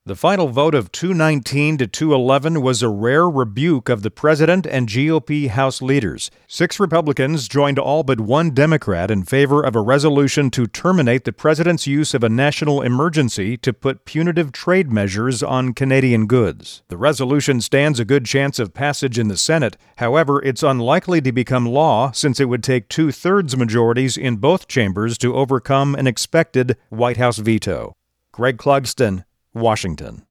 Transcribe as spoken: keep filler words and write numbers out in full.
The final vote of two nineteen to two eleven was a rare rebuke of the president and G O P House leaders. Six Republicans joined all but one Democrat in favor of a resolution to terminate the president's use of a national emergency to put punitive trade measures on Canadian goods. The resolution stands a good chance of passage in the Senate. However, it's unlikely to become law since it would take two-thirds majorities in both chambers to overcome an expected White House veto. Greg Clugston, Washington.